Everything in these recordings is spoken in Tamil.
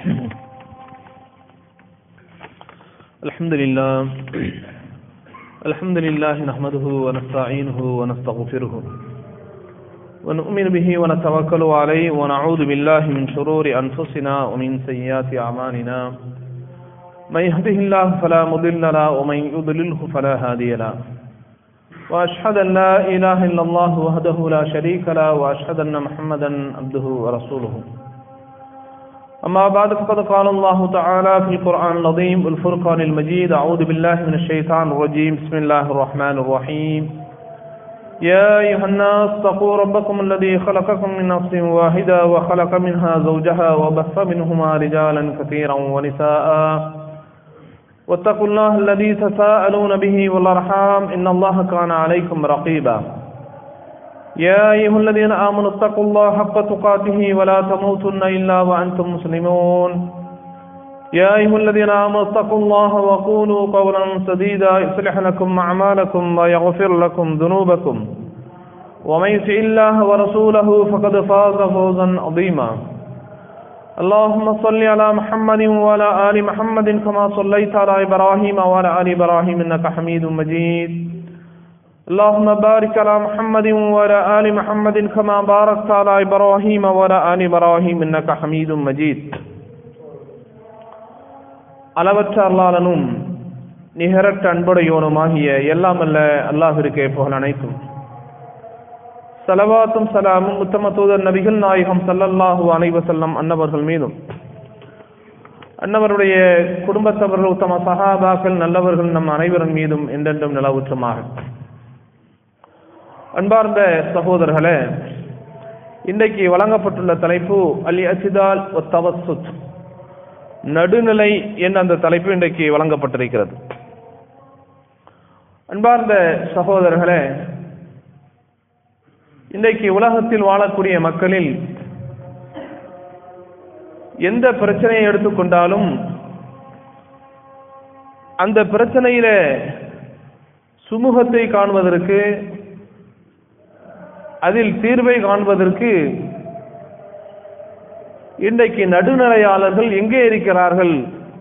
الحمد لله نحمده ونستعينه ونستغفره ونؤمن به ونتوكل عليه ونعوذ بالله من شرور أنفسنا ومن سيئات أعمالنا من يهده الله فلا مضل له ومن يضلله فلا هادي له وأشهد أن لا إله إلا الله وحده لا شريك له وأشهد أن محمدا عبده ورسوله. أما بعد فقد قال الله تعالى في القرآن العظيم والفرقان المجيد: أعوذ بالله من الشيطان الرجيم، بسم الله الرحمن الرحيم. يا أيها الناس اتقوا ربكم الذي خلقكم من نفس واحدة وخلق منها زوجها وبث منهما رجالا كثيرا ونساء واتقوا الله الذي تساءلون به والأرحام إن الله كان عليكم رقيبا. يا أيها الذين آمنوا اتقوا الله حق تقاته ولا تموتن إلا وأنتم مسلمون. يا أيها الذين آمنوا اتقوا الله وقولوا قولا سديدا يصلح لكم أعمالكم ويغفر لكم ذنوبكم ومن يطع الله ورسوله فقد فاز فوزا عظيما. اللهم صل على محمد وعلى آل محمد كما صليت على إبراهيم وعلى آل إبراهيم إنك حميد مجيد. اللهم بارك على محمد وعلى آل محمد كما باركت على إبراهيم وعلى آل إبراهيم إنك حميد مجيد. அளவற்ற அல்லாஹ்வும் நிகரற்ற அன்புடையோனுமாகிய எல்லாம் அல்ல அல்லாஹ்விற்கே புகழ் அனைத்தும். ஸலவாத்தும் ஸலாமும் உத்தம தூதர் நபிகள் நாயகம் ஸல்லல்லாஹு அலைஹி வஸல்லம் அன்னவர்கள் மீதும், அன்னவருடைய குடும்பத்தவர்கள், உத்தம சஹாபாக்கள், நல்லவர்கள் நம் அனைவரின் மீதும் என்றென்றும் நிலவுற்றுமாக. அன்பார்ந்த சகோதரர்களே, இன்றைக்கு வழங்கப்பட்டுள்ள தலைப்பு அல் இஅ்திதால் வ தவஸ்ஸுத், நடுநிலை என்ற அந்த தலைப்பு இன்றைக்கு வழங்கப்பட்டிருக்கிறது. அன்பார்ந்த சகோதரர்களே, இன்றைக்கு உலகத்தில் வாழக்கூடிய மக்களில் எந்த பிரச்சனையை எடுத்துக்கொண்டாலும் அந்த பிரச்சனையில சுமூகத்தை காண்பதற்கு, அதில் தீர்வை காண்பதற்கு இன்றைக்கு நடுநிலையாளர்கள் எங்கே இருக்கிறார்கள்?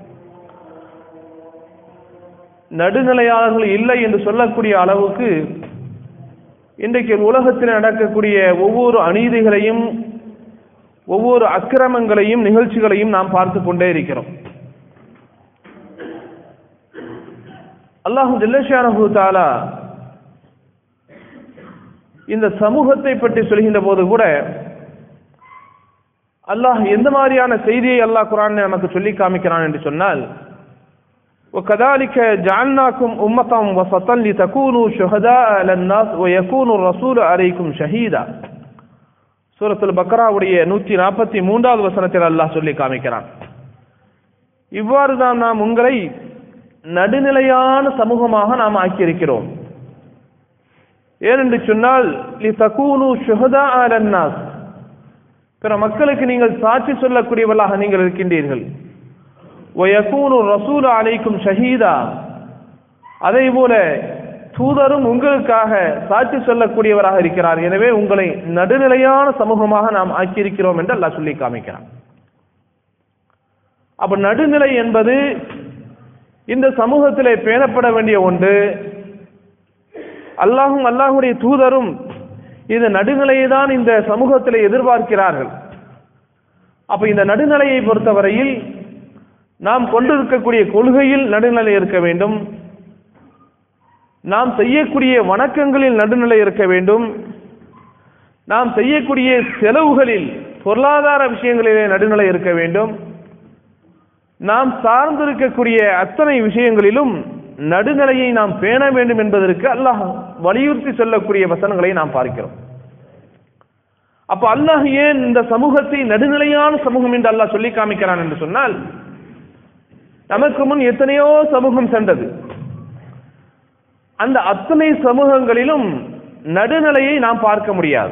நடுநிலையாளர்கள் இல்லை என்று சொல்லக்கூடிய அளவுக்கு இன்றைக்கு உலகத்தில் நடக்கக்கூடிய ஒவ்வொரு அநீதிகளையும், ஒவ்வொரு அக்கிரமங்களையும், நிகழ்ச்சிகளையும் நாம் பார்த்து கொண்டே இருக்கிறோம். அல்லாஹ் ஜல்லஷானஹு தஆலா இந்த சமூகத்தை பற்றி சொல்கின்ற போது கூட அல்லாஹ் எந்த மாதிரியான செய்தியை அல்லாஹ் குர்ஆனில் நமக்கு சொல்லி காமிக்கிறான் என்று சொன்னால், وَكَذَلِكَ جَعَلْنَاكُمْ أُمَّةً وَسَطًا لِتَكُونُوا شُهَدَاءَ عَلَى النَّاسِ وَيَكُونَ الرَّسُولُ عَلَيْكُمْ شَهِيدًا. சூரத்துல் பக்ராவுடைய 143வது வசனத்தில் அல்லாஹ் சொல்லி காமிக்கிறான், இவ்வாறு தான் நாம் உங்களை நடுநிலையான சமூகமாக நாம் ஆக்கியிருக்கிறோம். ஏனென்று சொன்னால், لِتَكُونُوا شُهَدَاءَ عَلَى النَّاسِ, பிற மக்களுக்கு நீங்கள் சாட்சி சொல்லக்கூடியவர்களாக நீங்கள் இருக்கின்றீர்கள். وَيَكُونُ الرَّسُولُ عَلَيْكُمْ شَهِيدًا, அதே போல தூதரும் உங்களுக்காக சாட்சி சொல்லக்கூடியவராக இருக்கிறார். எனவே உங்களை நடுநிலையான சமூகமாக நாம் ஆக்கியிருக்கிறோம் என்று அல்லாஹ் சொல்லி காமிக்கிறான். அப்ப நடுநிலை என்பது இந்த சமூகத்திலே பேணப்பட வேண்டிய ஒன்று. அல்லாஹும் அல்லாஹுடைய தூதரும் இந்த நடுநிலையை தான் இந்த சமூகத்திலே எதிர்பார்க்கிறார்கள். அப்ப இந்த நடுநிலையை பொறுத்தவரையில் நாம் கொண்டிருக்கக்கூடிய கொள்கையில் நடுநிலை இருக்க வேண்டும், நாம் செய்யக்கூடிய வணக்கங்களில் நடுநிலை இருக்க வேண்டும், நாம் செய்யக்கூடிய செலவுகளில், பொருளாதார விஷயங்களிலே நடுநிலை இருக்க வேண்டும், நாம் சார்ந்திருக்கக்கூடிய அத்தனை விஷயங்களிலும் நடுநிலையை நாம் பேண வேண்டும் என்பதற்கு அல்லாஹ் வலியுறுத்தி சொல்லக்கூடிய வசனங்களை நாம் பார்க்கிறோம். அப்ப அல்லாஹ் ஏன் இந்த சமூகத்தை நடுநிலையான சமூகம் என்று அல்லாஹ் சொல்லி காமிக்கிறான் என்று சொன்னால், நமக்கு முன் எத்தனையோ சமூகம் சென்றது. அந்த அத்தனை சமூகங்களிலும் நடுநிலையை நாம் பார்க்க முடியாது.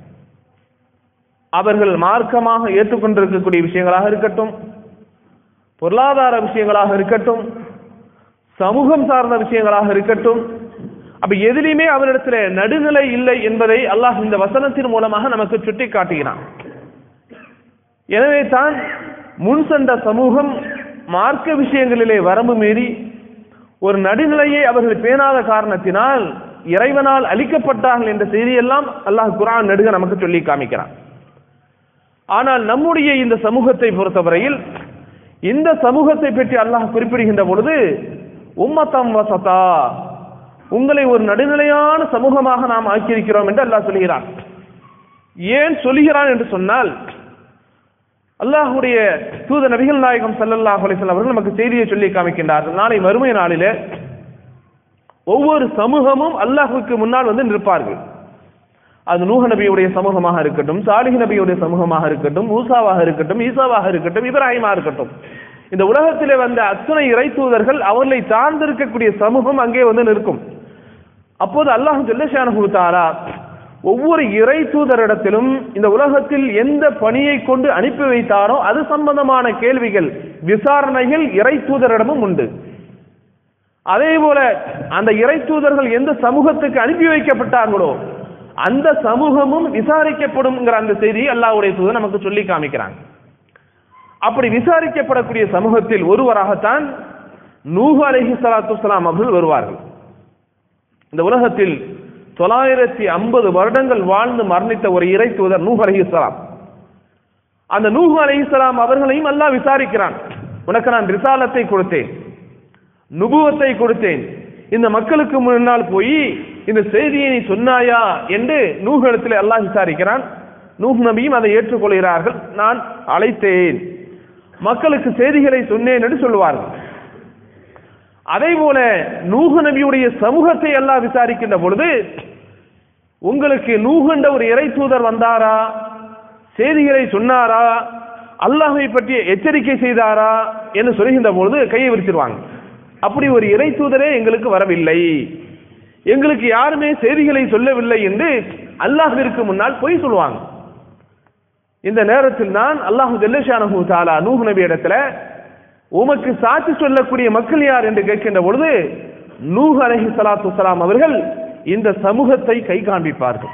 அவர்கள் மார்க்கமாக ஏற்றுக்கொண்டிருக்கக்கூடிய விஷயங்களாக இருக்கட்டும், பொருளாதார விஷயங்களாக இருக்கட்டும், சமூகம் சார்ந்த விஷயங்களாக இருக்கட்டும், அப்ப எதிலுமே அவரிடத்தில் நடுநிலை இல்லை என்பதை அல்லாஹ் இந்த வசனத்தின் மூலமாக நமக்கு சுட்டி காட்டுகிறான். எனவே தான் முன் சென்ற சமூகம் மார்க்க விஷயங்களிலே வரம்பு மீறி ஒரு நடுநிலையை அவர்கள் பேணாத காரணத்தினால் இறைவனால் அளிக்கப்பட்டார்கள் என்ற செய்தியெல்லாம் அல்லாஹ் குர்ஆன் நெடுக நமக்கு சொல்லி காமிக்கிறான். ஆனால் நம்முடைய இந்த சமூகத்தை பொறுத்தவரையில் இந்த சமூகத்தை பற்றி அல்லாஹ் குறிப்பிடுகின்ற பொழுது உம்மத்தம் வசதா, உங்களை ஒரு நடுநிலையான சமூகமாக நாம் ஆக்கியிருக்கிறோம் என்று அல்லாஹ் சொல்கிறான். ஏன் சொல்கிறான் என்று சொன்னால், அல்லாஹ்வுடைய தூத நபிகள் நாயகம் ஸல்லல்லாஹு அலைஹி வஸல்லம் அவர்கள் நமக்கு செய்தியை சொல்லி காமிக்கின்றார்கள். நாளை மறுமை நாளிலே ஒவ்வொரு சமூகமும் அல்லாஹ்வுக்கு முன்னால் வந்து நிற்பார்கள். அது நூஹ் நபியுடைய சமூகமாக இருக்கட்டும், சாலிஹ் நபியுடைய சமூகமாக இருக்கட்டும், மூசாவாக இருக்கட்டும், ஈசாவாக இருக்கட்டும், இப்ராஹிமாக இருக்கட்டும், இந்த உலகத்திலே வந்த அத்தனை இறை தூதர்கள் அவர்களை சார்ந்திருக்கக்கூடிய சமூகம் அங்கே வந்து நிற்கும். அப்போது அல்லாஹ் ஜல்லஷானஹு தஆலா ஒவ்வொரு இறை தூதரிடத்திலும் இந்த உலகத்தில் எந்த பணியை கொண்டு அனுப்பி வைத்தாரோ அது சம்பந்தமான கேள்விகள், விசாரணைகள் இறை தூதரிடமும் உண்டு. அதே போல அந்த இறை தூதர்கள் எந்த சமூகத்துக்கு அனுப்பி வைக்கப்பட்டார்களோ அந்த சமூகமும் விசாரிக்கப்படும் அந்த செய்தியை அல்லாஹ்வுடைய தூதர் நமக்கு சொல்லி காமிக்கிறாங்க. அப்படி விசாரிக்கப்படக்கூடிய சமூகத்தில் ஒருவராகத்தான் நூஹ் அலைஹிஸ்ஸலாத்து வஸ்ஸலாம் அவர்கள் வருவார்கள். இந்த உலகத்தில் 950 வருடங்கள் வாழ்ந்து மரணித்த ஒரு இறை தூதர் நூஹ் அலைஹிஸ்ஸலாம். அந்த நூஹ் அலைஹிஸ்ஸலாம் அவர்களையும் அல்லாஹ் விசாரிக்கிறான். உனக்கு நான் ரிசாலத்தை கொடுத்தேன், நுபுவத்தை கொடுத்தேன், இந்த மக்களுக்கு முன்னால் போய் இந்த செய்தியை நீ சொன்னாயா என்று நூஹ் இடத்திலே அல்லாஹ் விசாரிக்கிறான். நூஹ் நபியும் அதை ஏற்றுக்கொள்கிறார்கள். நான் அழைத்தேன், மக்களுக்கு செய்திகளை சொன்னேன் என்று சொல்லுவார்கள். அதே போல நூஹ் நபியுடைய சமூகத்தை அல்லாஹ் விசாரிக்கின்ற பொழுது, உங்களுக்கு நூஹ் என்ற ஒரு இறை தூதர் வந்தாரா, செய்திகளை சொன்னாரா, அல்லாஹ்வை பற்றி எச்சரிக்கை செய்தாரா என்று சொல்கின்ற பொழுது கையை விரிச்சிருவாங்க. அப்படி ஒரு இறை தூதரே எங்களுக்கு வரவில்லை, எங்களுக்கு யாருமே செய்திகளை சொல்லவில்லை என்று அல்லாஹ்விற்கு முன்னால் பொய் சொல்லுவாங்க. இந்த நேரத்தில் தான் அல்லாஹ் ஜல்லஷானஹு தஆலா நூஹ் நபி இடத்துல உமக்கு சாட்சி சொல்லக்கூடிய மக்கள் யார் என்று கேட்கின்ற பொழுது நூஹ் அலைஹிஸ்ஸலாத்து வஸ்ஸலாம் அவர்கள் இந்த சமூகத்தை கை காண்பிப்பார்கள்.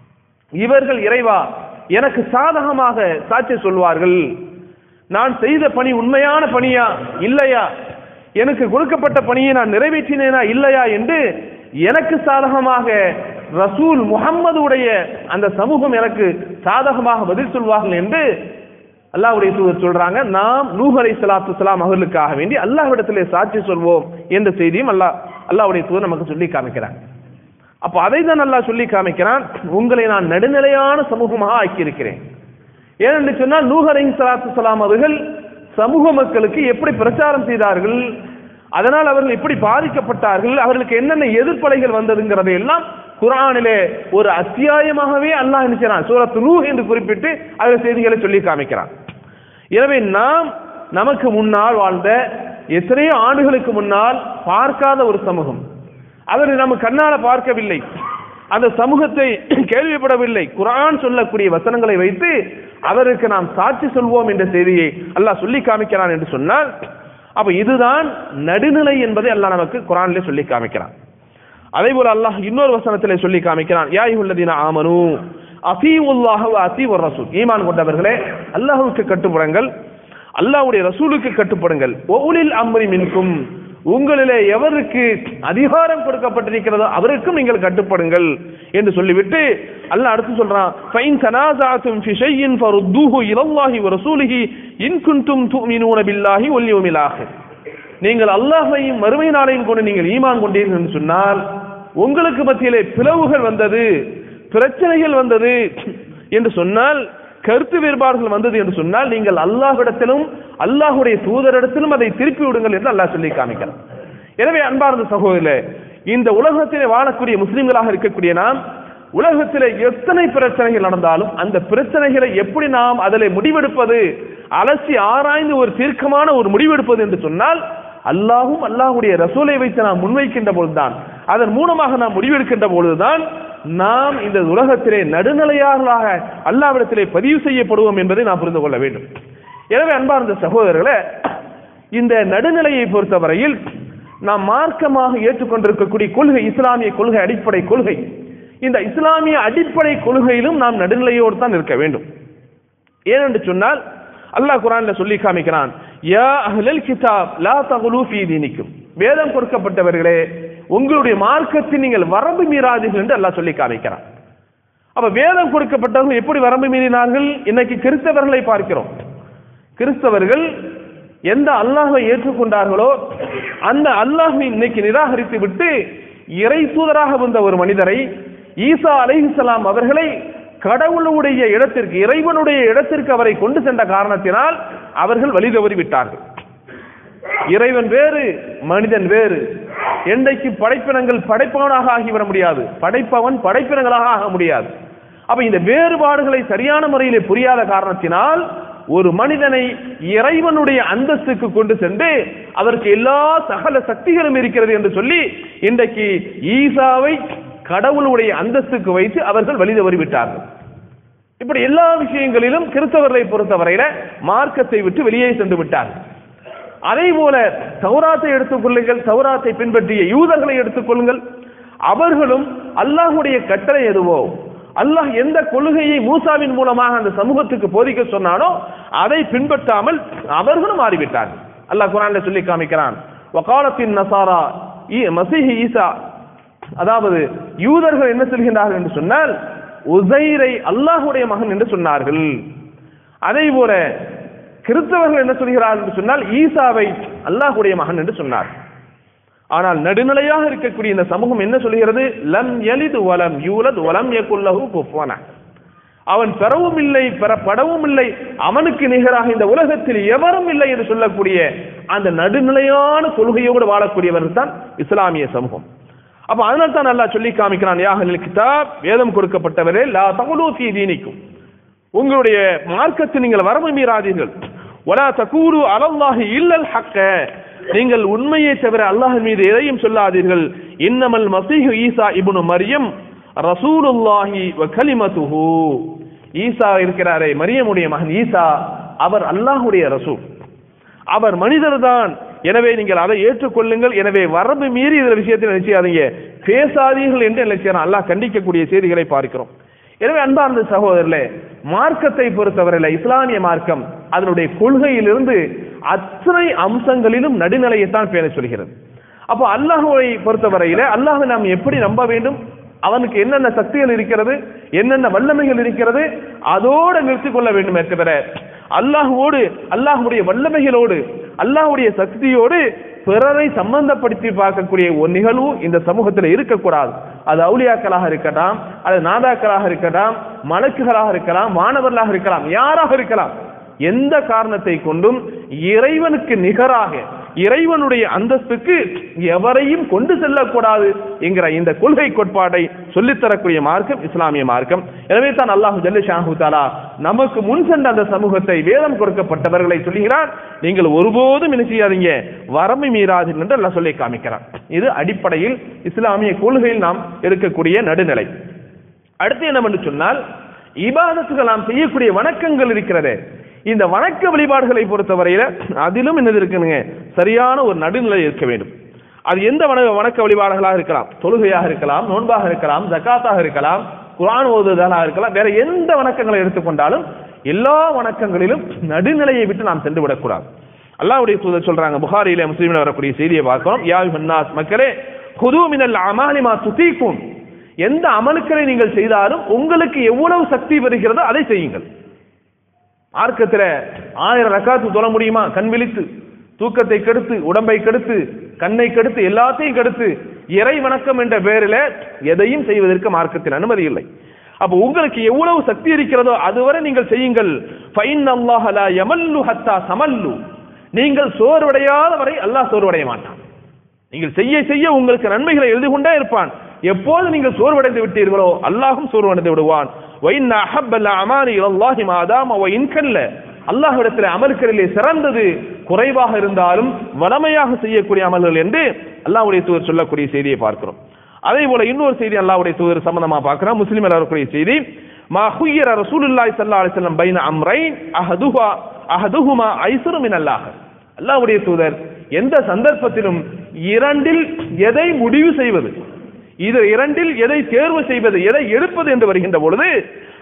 இவர்கள் இறைவா எனக்கு சாதகமாக சாட்சி சொல்வார்கள், நான் செய்த பணி உண்மையான பணியா இல்லையா, எனக்கு கொடுக்கப்பட்ட பணியை நான் நிறைவேற்றினேனா இல்லையா என்று எனக்கு சாதகமாக ரசூல் முஹம்மதுடைய அந்த சமூகம் எனக்கு சாதகமாக பதில் சொல்வார்கள் என்று அல்லாஹ்வுடைய தூதர் சொல்றாங்க. நாம் நூஹ் அலைஹிஸ்ஸலாத்து வஸ்ஸலாம் அவர்களுக்காக வேண்டி அல்லாஹ்விடத்திலே சாட்சி சொல்வோம் என்ற செய்தியும் அல்லாஹ்வுடைய தூதர் நமக்கு சொல்லி காமிக்கிறாங்க. அப்ப அதை தான் அல்லாஹ் சொல்லி காமிக்கிறான், உங்களை நான் நடுநிலையான சமூகமாக ஆக்கியிருக்கிறேன். ஏனென்று சொன்னால் நூஹ் அலைஹிஸ்ஸலாத்து வஸ்ஸலாம் அவர்கள் சமூக மக்களுக்கு எப்படி பிரச்சாரம் செய்தார்கள், அதனால் அவர்கள் எப்படி பாதிக்கப்பட்டார்கள், அவர்களுக்கு என்னென்ன எதிர்ப்பலைகள் வந்ததுங்கிறதை எல்லாம் குர்ஆனிலே ஒரு அத்தியாயமாகவே அல்லாஹ் நினைக்கிறான். சூரத்து நூஹ் என்று குறிப்பிட்டு அதில் செய்திகளை சொல்லி காமிக்கிறான். எனவே நாம் நமக்கு முன்னால் வாழ்ந்த எத்தனையோ ஆண்டுகளுக்கு முன்னால் பார்க்காத ஒரு சமூகம், அவரை நம்ம கண்ணால பார்க்கவில்லை, அந்த சமூகத்தை கேள்விப்படவில்லை, குர்ஆன் சொல்லக்கூடிய வசனங்களை வைத்து அவருக்கு நாம் சாட்சி சொல்வோம் என்ற செய்தியை அல்லாஹ் சொல்லி காமிக்கிறான் என்று சொன்னால், அப்ப இதுதான் நடுநிலை என்பதை அல்லாஹ் நமக்கு குர்ஆனிலே சொல்லி காமிக்கிறான். அதே போல அல்லாஹ் இன்னொரு வசனத்திலே சொல்லி காமிக்கிறான், யா அய்யுஹல்லதீன ஆமனூ அத்தீஉல்லாஹ வ அத்தீஉர் ரசூல், ஈமான் கொண்டவர்களே அல்லாஹ்வுக்கு கட்டுப்படுங்கள், அல்லாஹ்வுடைய ரசூலுக்கு கட்டுப்படுங்கள், வஉலில் அம்ரி மின்கும், உங்களிலே எவருக்கு அதிகாரம் கொடுக்கப்பட்டிருக்கிறதோ அவருக்கும் நீங்கள் கட்டுப்படுங்கள் என்று சொல்லிவிட்டு அல்லாஹ் அடுத்து சொல்றான், ஃபைன் தனாஸஅதும் ஃபி ஷைஇன் ஃபருத்தூஹு இலல்லாஹி வ ரசூலிஹி இன் குன்தும் துமினூன பில்லாஹி வல் யௌமில் ஆகிர், நீங்கள் அல்லாஹ்வையும் மறுமை நாளையும் கொண்டு நீங்கள் ஈமான் கொண்டீர்கள் என்று சொன்னால், உங்களுக்கு மத்தியிலே பிளவுகள் வந்தது, பிரச்சனைகள் வந்தது என்று சொன்னால், கருத்து வேறுபாடுகள் வந்தது என்று சொன்னால், நீங்கள் அல்லாஹ்விடத்திலும் அல்லாஹ்வுடைய தூதரிடத்திலும் அதை திருப்பி விடுங்கள் என்று அல்லாஹ் சொல்லி காமிக்கிறார். எனவே அன்பார்ந்த சகோதரர்களே, இந்த உலகத்திலே வாழக்கூடிய முஸ்லிம்களாக இருக்கக்கூடிய நாம், உலகத்திலே எத்தனை பிரச்சனைகள் நடந்தாலும் அந்த பிரச்சனைகளை எப்படி நாம் அதில் முடிவெடுப்பது, அலசி ஆராய்ந்து ஒரு தீர்க்கமான ஒரு முடிவெடுப்பது என்று சொன்னால், அல்லாஹும் அல்லாஹ்வுடைய ரசூலை வைத்து நாம் முன்வைக்கின்ற பொழுதுதான், அதன் மூலமாக நாம் முடிவெடுக்கின்ற பொழுதுதான் நாம் இந்த உலகத்திலே நடுநிலையாளர்களாக அல்லாஹ்விடத்திலே பதிவு செய்யப்படுவோம் என்பதை நாம் புரிந்து கொள்ள வேண்டும். எனவே அன்பார்ந்த சகோதரர்களே, இந்த நடுநிலையை பொறுத்தவரையில் நாம் மார்க்கமாக ஏற்றுக்கொண்டிருக்கக்கூடிய கொள்கை இஸ்லாமிய கொள்கை, அடிப்படை கொள்கை. இந்த இஸ்லாமிய அடிப்படை கொள்கையிலும் நாம் நடுநிலையோடு தான் இருக்க வேண்டும். ஏனென்று சொன்னால் அல்லாஹ் குர்ஆன்ல சொல்லி காமிக்கிறான், யா அஹ்லல் கிதாப் லா தகுலு ஃபீ தீனிக்கும், வேதம் கொடுக்கப்பட்டவர்களே உங்களுடைய மார்க்கத்தில் நீங்கள் வரம்பு மீறாதீர்கள் என்று அல்லாஹ் சொல்லி காமிக்கிறான். அப்ப வேதம் கொடுக்கப்பட்டவர்கள் எப்படி வரம்பு மீறினார்கள்? இன்னைக்கு கிறிஸ்தவர்களை பார்க்கிறோம். கிறிஸ்தவர்கள் எந்த அல்லாஹ்வை ஏற்றுக்கொண்டார்களோ அந்த அல்லாஹ்வை இன்னைக்கு நிராகரித்து விட்டு இறை தூதராக வந்த ஒரு மனிதரை, ஈசா அலைஹிஸ்ஸலாம் அவர்களை கடவுளுடைய இடத்திற்கு, இறைவனுடைய இடத்திற்கு அவரை கொண்டு சென்ற காரணத்தினால் அவர்கள் வழி தவறி விட்டார்கள். இறைவன் வேறு, மனிதன் வேறு. என்றைக்கு படைப்பினங்கள் படைப்பவனாக ஆகிவிட முடியாது, படைப்பவன் படைப்பினங்களாக ஆக முடியாது. அப்ப இந்த வேறுபாடுகளை சரியான முறையிலே புரியாத காரணத்தினால் ஒரு மனிதனை இறைவனுடைய அந்தஸ்துக்கு கொண்டு சென்று அவருக்கு எல்லா சகல சக்திகளும் இருக்கிறது என்று சொல்லி இன்றைக்கு ஈசாவை கடவுளுடைய அந்தஸ்துக்கு வைத்து அவர்கள் வழி தவறி விட்டார்கள். இப்படி எல்லா விஷயங்களிலும் கிறிஸ்தவர்களை பொறுத்தவரையில மார்க்கத்தை விட்டு வெளியே சென்று விட்டார்கள். அதே போல தௌராத்தை எடுத்துக்கொள்ளுங்கள், தௌராத்தை பின்பற்றிய யூதர்களை எடுத்துக்கொள்ளுங்கள். அவர்களும் அல்லாஹ்வுடைய கட்டளை எதுவோ, அல்லாஹ் எந்த கொள்கையை மூசாவின் மூலமாக அந்த சமூகத்துக்கு போதிக்க சொன்னானோ அதை பின்பற்றாமல் அவர்களும் மாறிவிட்டார்கள். அல்லாஹ் குர்ஆன்ல சொல்லி காமிக்கிறான், வகாலத்தின் நசாரா மசீஹ் ஈசா, அதாவது யூதர்கள் என்ன சொல்கின்றார்கள் என்று சொன்னால் உஸைரை அல்லாஹ்வுடைய மகன் என்று சொன்னார்கள். அதே போல கிறிஸ்தவர்கள் என்ன சொல்கிறார்கள் என்று சொன்னால் ஈசாவை அல்லாஹ்வுடைய மகன் என்று சொன்னார். ஆனால் நடுநிலையாக இருக்கக்கூடிய இந்த சமூகம் என்ன சொல்கிறது? லம் யலிது வலம் யூலத் வலம் யகுல் லஹு குஃபுவன். அவன் பெறவும் இல்லை, பெறப்படவும் இல்லை, அவனுக்கு நிகராக இந்த உலகத்தில் எவரும் இல்லை என்று சொல்லக்கூடிய அந்த நடுநிலையான கொள்கையோடு வாழக்கூடியவர்கள் தான் இஸ்லாமிய சமூகம். அப்ப அதனால தான் அல்லாஹ் சொல்லி காமிக்கிறான், யா அஹ்லல் கிதாப், வேதம் கொடுக்கப்பட்டவரே, லா தகுலு ஃபீ தீனிக்கும், உங்களுடைய மார்க்கத்தை நீங்கள் வரம்பு மீறாதீர்கள். வலா தகூலு அலல்லாஹி இல்லல் ஹக்க, நீங்கள் உண்மையை தவிர அல்லாஹ் மீது எதையும் சொல்லாதீர்கள். இன்னமல் மஸீஹு ஈசா இப்னு மரியம் ரசூலுல்லாஹி வ கலிமத்துஹு, ஈசா இருக்கிறாரே மரியமுடைய மகன் ஈசா, அவர் அல்லாஹ்வுடைய ரசூல், அவர் மனிதர் தான். எனவே நீங்கள் அதை ஏற்றுக்கொள்ளுங்கள். எனவே வரம்பு மீறி இந்த விஷயத்தில் நினைச்சாதீங்க, பேசாதீர்கள் என்று நினைச்சான் அல்லாஹ் கண்டிக்கக்கூடிய செய்திகளை பார்க்கிறோம். எனவே அன்பார்ந்த சகோதரர்களே, மார்க்கத்தை பொறுத்தவரையில் இஸ்லாமிய மார்க்கம் அதனுடைய கொள்கையிலிருந்து அத்தனை அம்சங்களிலும் நடுநிலையைத்தான் பேண சொல்கிறது. அப்போ அல்லாஹ்வை பொறுத்தவரையில அல்லாஹ்வை நாம் எப்படி நம்ப வேண்டும், அவனுக்கு என்னென்ன சக்திகள் இருக்கிறது, என்னென்ன வல்லமைகள் இருக்கிறது, அதோடு நிறுத்திக் கொள்ள வேண்டும். தவிர அல்லாஹ்வோடு, அல்லாஹ்வுடைய வல்லமைகளோடு, அல்லாஹ்வுடைய சக்தியோடு பிறரை சம்பந்தப்படுத்தி பார்க்கக்கூடிய ஒரு நிகழ்வு இந்த சமூகத்தில் இருக்கக்கூடாது. அது அவுலியாக்களாக இருக்கட்டும், அது நாதாக்களாக இருக்கட்டும், மலக்குகளாக இருக்கலாம், மாணவர்களாக இருக்கலாம், யாராக இருக்கலாம், எந்த காரணத்தை கொண்டும் இறைவனுக்கு நிகராக இறைவனுடைய அந்தஸ்துக்கு எவரையும் கொண்டு செல்லக்கூடாது என்கிற இந்த கொள்கை கோட்பாட்டை சொல்லித்தரக்கூடிய மார்க்கம் இஸ்லாமிய மார்க்கம். எனவே தான் அல்லாஹ் ஜல்ல ஷானஹு தஆலா நமக்கு முன் சென்ற அந்த சமூகத்தை, வேதம் கொடுக்கப்பட்டவர்களை சொல்லுகிறான், நீங்கள் ஒருபோதும் என்ன செய்யாதீங்க, வரம்பு மீறாதீர்கள் என்று அல்லாஹ் சொல்லி காமிக்கிறான். இது அடிப்படையில் இஸ்லாமிய கொள்கையில் நாம் இருக்கக்கூடிய நடுநிலை. அடுத்து என்னவென்று சொன்னால், இபாதத்துகள் நாம் செய்யக்கூடிய வணக்கங்கள் இருக்கிறது. இந்த வணக்க வழிபாடுகளை பொறுத்தவரையில அதிலும் என்னது இருக்குங்க, சரியான ஒரு நடுநிலை இருக்க வேண்டும். அது எந்த வணக்க வழிபாடுகளாக இருக்கலாம், தொழுகையாக இருக்கலாம், நோன்பாக இருக்கலாம், ஜகாத்தாக இருக்கலாம், குர்ஆன் ஓதுதலாக இருக்கலாம், வேற எந்த வணக்கங்களை எடுத்துக்கொண்டாலும் எல்லா வணக்கங்களிலும் நடுநிலையை விட்டு நாம் சென்று விடக்கூடாது. அல்லாஹ்வுடைய தூதர் சொல்றாங்க, புகாரியில முஸ்லிமில் வரக்கூடிய செய்தியை பார்க்கிறோம், யா அய்யுஹன்னாஸ், மக்களே, குது மினல் அமாலி மா துதீகும், எந்த அமலுக்களை நீங்கள் செய்தாலும் உங்களுக்கு எவ்வளவு சக்தி வருகிறதோ அதை செய்யுங்கள். மார்க்கத்தில் 1000 ரக்காத்து தொழ முடியுமா? கண் விழித்து, தூக்கத்தை கெடுத்து, உடம்பை கெடுத்து, கண்ணை கெடுத்து, எல்லாத்தையும் கெடுத்து இறை வணக்கம் என்ற பெயரில் எதையும் செய்வதற்கு மார்க்கத்தில் அனுமதி இல்லை. அப்போ உங்களுக்கு எவ்வளவு சக்தி இருக்கிறதோ அதுவரை நீங்கள் செய்யுங்கள். ஃபைன்னல்லாஹ லா யமல்லு ஹத்தா சமல்லு, நீங்கள் சோர்வடையாத வரை அல்லாஹ் சோர்வடைய மாட்டான். நீங்கள் செய்ய செய்ய உங்களுக்கு நன்மைகளை எழுதி கொண்டே இருப்பான். எப்போது நீங்கள் சோர்வடைந்து விட்டீர்களோ அல்லாஹும் சோர்வடைந்து விடுவான். وَإِنَّ أَحَبَّ الْأَعْمَالِ إِلَى اللَّهِ مَا دَامَ وَإِنْ قَلَّ, அல்லாஹ்விடத்தில் அமல்களிலே சிறந்தது குறைவாக இருந்தாலும் வளமையாக செய்யக்கூடிய அமல்கள் என்று அல்லாஹ்வுடைய தூதர் சொல்லக்கூடிய செய்தியை பார்க்கிறோம். அதே போல இன்னொரு செய்தி அல்லாஹ்வுடைய தூதர் சம்பந்தமா பார்க்கிறோம், முஸ்லிமில் வரக்கூடிய செய்தி, மா ஹுய்யிர ரசூலுல்லாஹி ஸல்லல்லாஹு அலைஹி வஸல்லம் பைன அம்ரைன் அஹதுஹுமா ஐஸரு மினல்லாஹ், அல்லாஹ்வுடைய தூதர் எந்த சந்தர்ப்பத்திலும் இரண்டில் எதை முடிவு செய்வது, இது இரண்டில் எதை தேர்வு செய்வது, எதை எடுப்பது என்று வருகின்ற பொழுது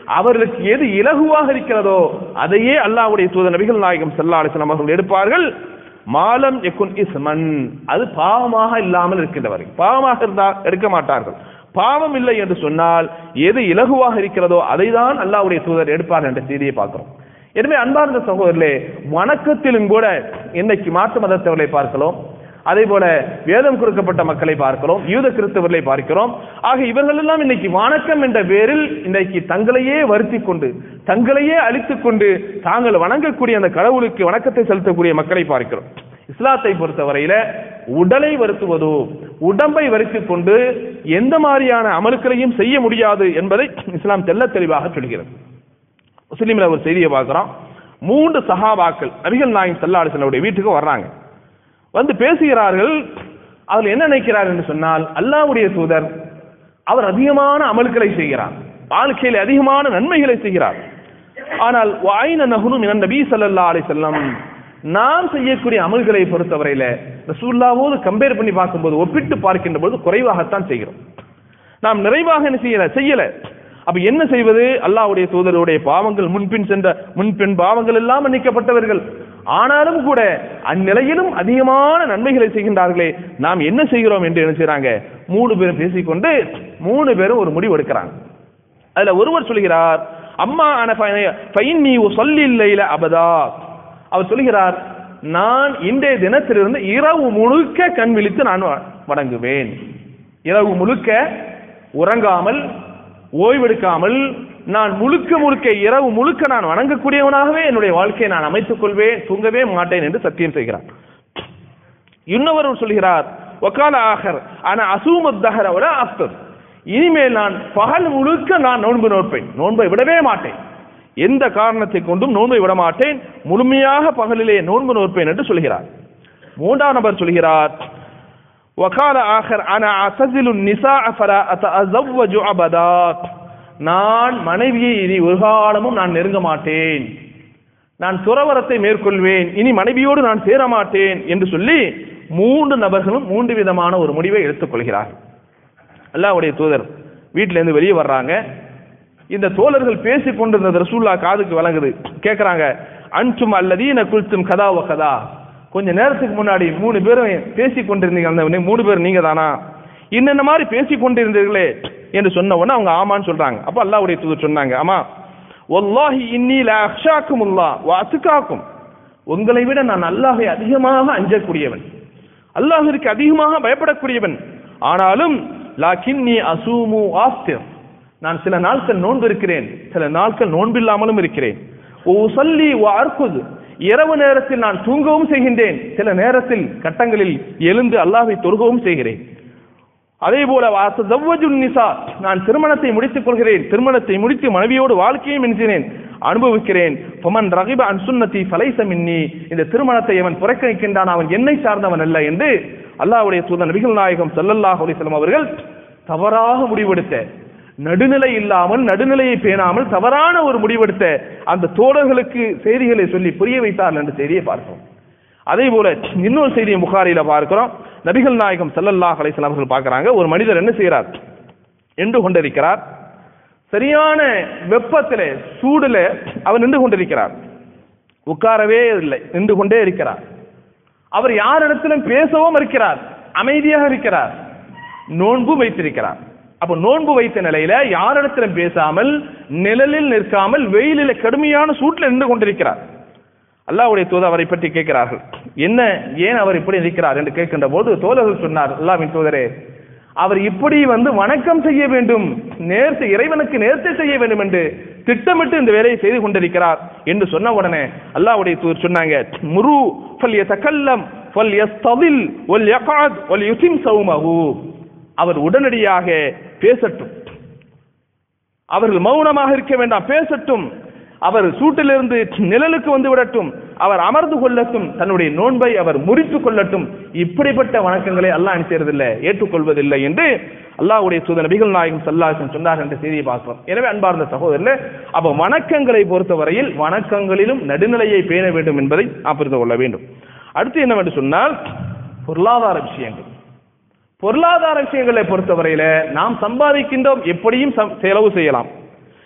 அவர்களுக்கு எது இலகுவாக இருக்கிறதோ அதையே அல்லாஹ்வுடைய தூதர் நபிகள் நாயகம் ஸல்லல்லாஹு அலைஹி வஸல்லம் அவர்கள் எடுப்பார்கள். மாலம் யகுன் இஸ்மன், அது பாவமாக இல்லாமல் இருக்கின்றவர்கள், பாவமாக இருந்தால் எடுக்க மாட்டார்கள். பாவம் இல்லை என்று சொன்னால் எது இலகுவாக இருக்கிறதோ அதை தான் அல்லாஹ்வுடைய தூதர் எடுப்பார் என்ற செய்தியை பார்க்கிறோம். எனவே அன்பார்ந்த சகோதரர்களே, வணக்கத்திலும் கூட இன்னைக்கு மாற்று மதத்தவர்களை பார்க்கிறோம், அதே போல வேதம் கொடுக்கப்பட்ட மக்களை பார்க்கிறோம், யூத கிறிஸ்தவர்களை பார்க்கிறோம். ஆக இவர்கள் எல்லாம் இன்னைக்கு வணக்கம் என்ற பேரில் இன்னைக்கு தங்களையே வருத்தி கொண்டு தங்களையே அழித்துக் கொண்டு தாங்கள் வணங்கக்கூடிய அந்த கடவுளுக்கு வணக்கத்தை செலுத்தக்கூடிய மக்களை பார்க்கிறோம். இஸ்லாத்தை பொறுத்தவரையில உடலை வருத்துவதோ உடம்பை வருத்திக் கொண்டு எந்த மாதிரியான அமல்களையும் செய்ய முடியாது என்பதை இஸ்லாம் தெல்ல தெளிவாக சொல்கிறது. முஸ்லிம்ல ஒரு செய்தியை பார்க்கிறோம். 3 சஹாபாக்கள் நபிகள் நாயகம் ஸல்லல்லாஹு அலைஹி வஸல்லம் வீட்டுக்கு வர்றாங்க, வந்து பேசுகிறார்கள். அதில் என்ன நினைக்கிறார் என்று சொன்னால், அல்லாஹ்வுடைய தூதர் அவர் அதிகமான அமல்களை செய்கிறார், வாழ்க்கையில் அதிகமான நன்மைகளை செய்கிறார். ஆனால் வஐன நஹ்னு மினன் நபி ஸல்லல்லாஹு அலைஹி வஸல்லம், நாம் செய்யக்கூடிய அமல்களை பொறுத்தவரையில ரசூலுல்லாஹ்வோடு கம்பேர் பண்ணி பார்க்கும்போது ஒப்பிட்டு பார்க்கின்ற போது குறைவாகத்தான் செய்கிறோம், நாம் நிறைவாக என்ன செய்யல. அப்ப என்ன செய்வது? அல்லாஹ்வுடைய தூதருடைய பாவங்கள் முன்பின் பாவங்கள் எல்லாம் மன்னிக்கப்பட்டவர்கள், ஆனாலும் கூட அந்நிலையிலும் அதிகமான நன்மைகளை செய்கின்றார்களே, நாம் என்ன செய்கிறோம் என்று என்ன செய்றாங்க? 3 பேரும் பேசிக்கொண்டு 3 பேரும் ஒரு முடிவு எடுக்கிறாங்க. அதுல ஒருவர் சொல்கிறார், அம்மா அன ஃபைன்னி உஸல்லில் லைல அபதா. அவர் சொல்கிறார், நான் இன்றைய தினத்திலிருந்து இரவு முழுக்க கண் விழித்து நான் வணங்குவேன். இரவு முழுக்க உறங்காமல் ஓய்வெடுக்காமல் நான் முழுக்க இரவு முழுக்க நான் வணங்கக்கூடியவனாகவே என்னுடைய வாழ்க்கையை நான் அமைத்துக் கொள்வேன், தூங்கவே மாட்டேன் என்று சத்தியம் செய்கிறார். இன்னொருவர் சொல்கிறார், வகால ஆகர் ஆனா அசூமத் தஹர வலா அஃப்தர், இனிமேல் நான் பகல் முழுக்க நான் நோன்பு நோற்பேன், நோன்பை விடவே மாட்டேன், எந்த காரணத்தை கொண்டும் நோன்பை விட மாட்டேன், முழுமையாக பகலிலே நோன்பு நோற்பேன் என்று சொல்கிறார். 3ஆம் நபர் சொல்கிறார், வகால ஆகர் அன அஸிலு நிஸாஅ ஃபலா அத்தஅஸவ்வஜு அபதா, நான் மனைவியை இனி ஒரு காலமும் நான் நெருங்க மாட்டேன், நான் துறவரத்தை மேற்கொள்வேன், இனி மனைவியோடு நான் சேர மாட்டேன் என்று சொல்லி 3 நபர்களும் 3 விதமான ஒரு முடிவை எடுத்துக்கொள்கிறார். அல்லாஹ்வுடைய தூதர் வீட்டிலேருந்து வெளியே வர்றாங்க. இந்த தோழர்கள் பேசிக் கொண்டிருந்த ரசூலுல்லாஹ் காதுக்கு வழங்குது. கேட்கிறாங்க, அன்சும் அல்லதீன குல்தும் கதா வ கதா, கொஞ்ச நேரத்துக்கு முன்னாடி 3 பேரும் பேசிக் கொண்டிருந்தீங்க, அந்த 3 பேர் நீங்க தானா, இன்னென்ன மாதிரி பேசிக் கொண்டிருந்தீர்களே என்று சொன்ன உடனே அவங்க ஆமான்னு சொல்றாங்க. அப்ப அல்லாஹ்வுடைய தூதர் சொன்னாங்க, ஆமா வல்லாஹி இன்னி லா அக்ஷாக்குமுல்லாஹ் வ அத்காக்கும், உங்களை விட நான் அல்லாஹ்வை அதிகமாக அஞ்சக்கூடியவன், அல்லாஹ்விற்கு அதிகமாக பயப்படக்கூடியவன், ஆனாலும் லாக்கின்னி அசூமு ஆஃப்திர், நான் சில நாட்கள் நோன்பு இருக்கிறேன், சில நாட்கள் நோன்பில்லாமலும் இருக்கிறேன், உஸல்லி வ அர்குது, இரவு நேரத்தில் நான் தூங்கவும் செய்கின்றேன், சில நேரத்தில் கட்டங்களில் எழுந்து அல்லாஹ்வை தொழுகவும் செய்கிறேன், அதே போல வாஸவஜுன் நிசா, நான் திருமணத்தை முடித்துக் கொள்கிறேன், திருமணத்தை முடித்து மனைவியோடு வாழ்க்கையும் என்கிறேன், அனுபவிக்கிறேன், ஃபமன் ரகிப அன் சுன்னதி ஃபலைஸ மின்னி, இந்த திருமணத்தை அவன் புறக்கணிக்கின்றான், அவன் என்னை சார்ந்தவன் அல்ல என்று அல்லாஹ்வுடைய தூதர் நபிகள் நாயகம் ஸல்லல்லாஹு அலைஹி வஸல்லம் அவர்கள் தவறாக முடிவெடுத்த, நடுநிலை இல்லாமல் நடுநிலையை பேணாமல் தவறான ஒரு முடிவெடுத்த அந்த தோழர்களுக்கு செய்திகளை சொல்லி புரிய வைத்தார்கள் என்ற செய்தியை பார்க்கிறோம். அதே போல இன்னொரு செய்தியை புகாரில பார்க்கிறோம். நபிகள் நாயகம் ஸல்லல்லாஹு அலைஹி வஸல்லம் அவர்கள் பார்க்கறாங்க, ஒரு மனிதர் என்ன செய்கிறார், நின்று கொண்டிருக்கிறார், சரியான வெப்பத்திலே சூடுல அவர் நின்று கொண்டிருக்கிறார், உட்காரவே இல்லை, நின்று கொண்டே இருக்கிறார். அவர் யாரிடத்திலும் பேசவும் இருக்கிறார், அமைதியாக இருக்கிறார், நோன்பு வைத்திருக்கிறார். அப்ப நோன்பு வைத்த நிலையில யாரிடத்திலும் பேசாமல் நிழலில் நிற்காமல் வெயிலில கடுமையான சூட்டில் நின்று கொண்டிருக்கிறார். அல்லாஹ்வுடைய தூதர் அவரை பற்றி கேட்கிறார்கள், என்ன ஏன் அவர் இப்படி இருக்கிறார் என்று கேட்கின்ற போது தோழர்கள் சொன்னார், அல்லாஹ்வின் தூதரே, அவர் இப்படி வணக்கம் செய்ய வேண்டும், நேர்த்தி இறைவனுக்கு நேர்த்தி செய்ய வேண்டும் என்று திட்டமிட்டு இந்த வேலையை செய்து கொண்டிருக்கிறார் என்று சொன்ன உடனே அல்லாஹ்வுடைய தூதர் சொன்னாங்க, முரு ஃபல்யதகல்லம் ஃபல்யஸ்தவில் வல்யக்அத் வல்யுதிம் ஸௌமஹு, அவர் உடனடியாக பேசட்டும், அவர்கள் மௌனமாக இருக்க வேண்டாம், பேசட்டும், அவர் சூட்டிலிருந்து நிழலுக்கு வந்து விடட்டும், அவர் அமர்ந்து கொள்ளட்டும், தன்னுடைய நோன்பை அவர் முறித்துக் கொள்ளட்டும். இப்படிப்பட்ட வணக்கங்களை அல்லாஹ் செய்யறதில்லை, ஏற்றுக்கொள்வதில்லை என்று அல்லாஹ்வுடைய தூதர் நபிகள் நாயகம் ஸல்லல்லாஹு அலைஹி வஸல்லம் சொன்னார் என்ற செய்தியை பார்க்கிறோம். எனவே அன்பார்ந்த சகோதரர்களே, அப்ப வணக்கங்களை பொறுத்தவரையில் வணக்கங்களிலும் நடுநிலையை பேண வேண்டும் என்பதை நாம் புரிந்து கொள்ள வேண்டும். அடுத்து என்னவென்று சொன்னால் பொருளாதார விஷயங்கள். பொருளாதார விஷயங்களை பொறுத்தவரையில நாம் சம்பாதிக்கின்றோம், எப்படியும் செலவு செய்யலாம்,